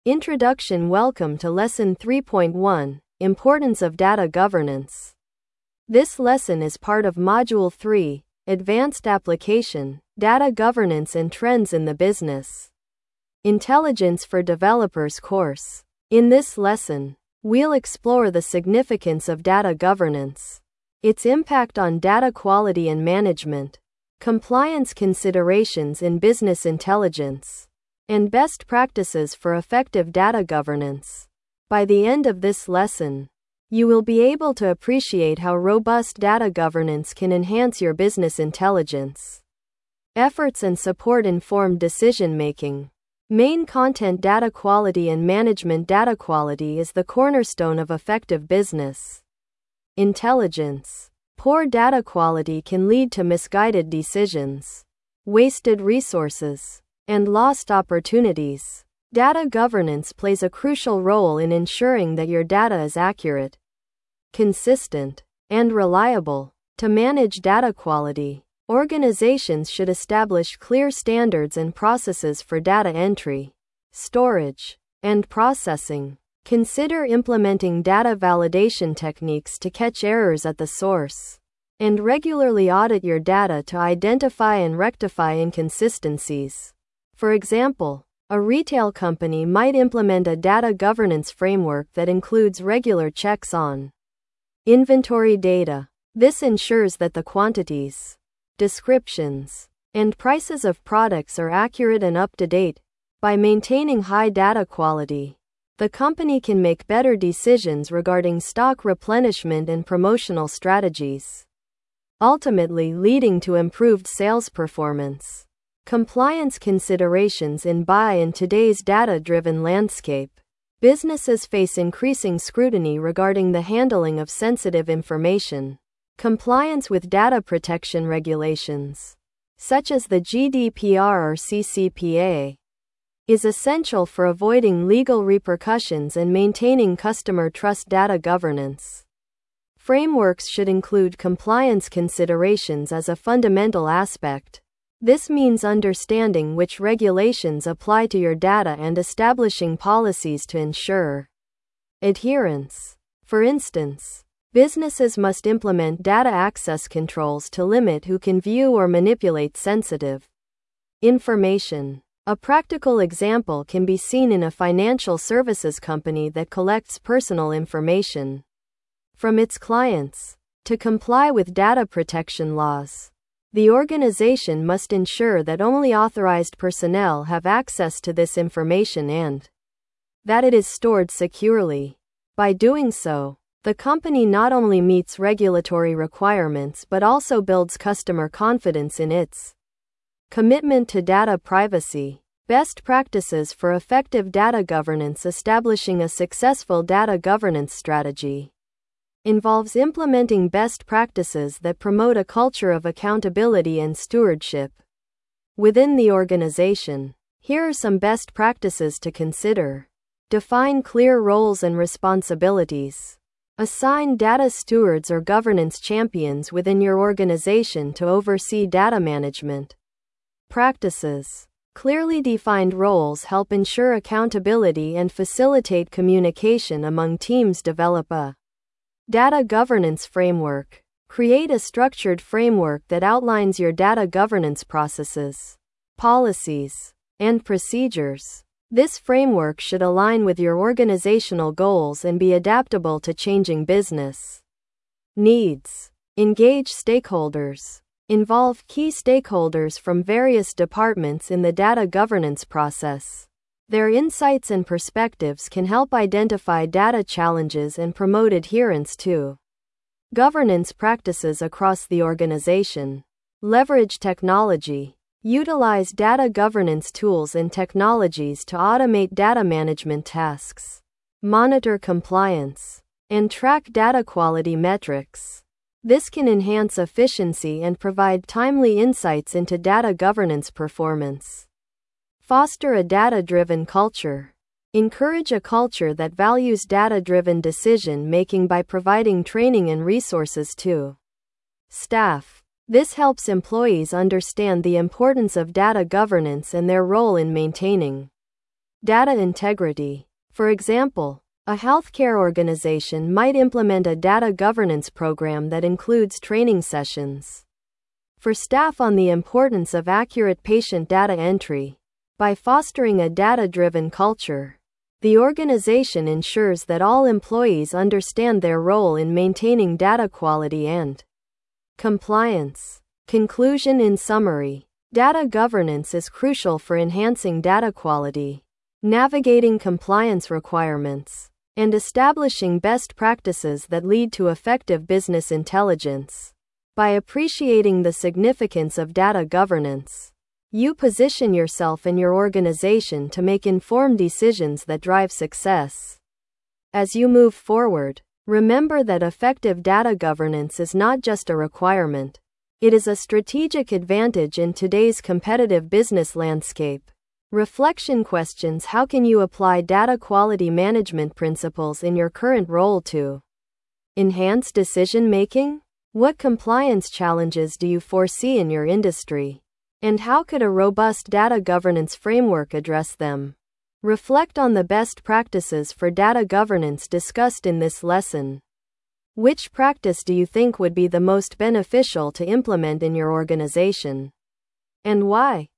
Introduction. Welcome to Lesson 3.1, Importance of Data Governance. This lesson is part of Module 3, Advanced Application, Data Governance and Trends in the Business Intelligence for Developers course. In this lesson, we'll explore the significance of data governance, its impact on data quality and management, compliance considerations in business intelligence, and best practices for effective data governance. By the end of this lesson, you will be able to appreciate how robust data governance can enhance your business intelligence efforts and support informed decision-making. Main content. Data quality and management. Data quality is the cornerstone of effective business intelligence. Poor data quality can lead to misguided decisions, wasted resources, and lost opportunities. Data governance plays a crucial role in ensuring that your data is accurate, consistent, and reliable. To manage data quality, organizations should establish clear standards and processes for data entry, storage, and processing. Consider implementing data validation techniques to catch errors at the source, and regularly audit your data to identify and rectify inconsistencies. For example, a retail company might implement a data governance framework that includes regular checks on inventory data. This ensures that the quantities, descriptions, and prices of products are accurate and up to date. By maintaining high data quality, the company can make better decisions regarding stock replenishment and promotional strategies, ultimately leading to improved sales performance. Compliance considerations in today's data-driven landscape. Businesses face increasing scrutiny regarding the handling of sensitive information. Compliance with data protection regulations, such as the GDPR or CCPA, is essential for avoiding legal repercussions and maintaining customer trust. Data governance frameworks should include compliance considerations as a fundamental aspect. This means understanding which regulations apply to your data and establishing policies to ensure adherence. For instance, businesses must implement data access controls to limit who can view or manipulate sensitive information. A practical example can be seen in a financial services company that collects personal information from its clients. To comply with data protection laws, the organization must ensure that only authorized personnel have access to this information and that it is stored securely. By doing so, the company not only meets regulatory requirements but also builds customer confidence in its commitment to data privacy. Best practices for effective data governance. Establishing a successful data governance strategy involves implementing best practices that promote a culture of accountability and stewardship within the organization. Here are some best practices to consider. Define clear roles and responsibilities. Assign data stewards or governance champions within your organization to oversee data management practices. Clearly defined roles help ensure accountability and facilitate communication among teams. Develop a data governance framework. Create a structured framework that outlines your data governance processes, policies, and procedures. This framework should align with your organizational goals and be adaptable to changing business needs. Engage stakeholders. Involve key stakeholders from various departments in the data governance process. Their insights and perspectives can help identify data challenges and promote adherence to governance practices across the organization. Leverage technology. Utilize data governance tools and technologies to automate data management tasks, monitor compliance, and track data quality metrics. This can enhance efficiency and provide timely insights into data governance performance. Foster a data-driven culture. Encourage a culture that values data-driven decision-making by providing training and resources to staff. This helps employees understand the importance of data governance and their role in maintaining Data integrity. For example, a healthcare organization might implement a data governance program that includes training sessions for staff on the importance of accurate patient data entry. By fostering a data-driven culture, the organization ensures that all employees understand their role in maintaining data quality and compliance. Conclusion. In summary, data governance is crucial for enhancing data quality, navigating compliance requirements, and establishing best practices that lead to effective business intelligence. By appreciating the significance of data governance, you position yourself and your organization to make informed decisions that drive success. As you move forward, remember that effective data governance is not just a requirement, it is a strategic advantage in today's competitive business landscape. Reflection questions. How can you apply data quality management principles in your current role to enhance decision making? What compliance challenges do you foresee in your industry? And how could a robust data governance framework address them? Reflect on the best practices for data governance discussed in this lesson. Which practice do you think would be the most beneficial to implement in your organization? And why?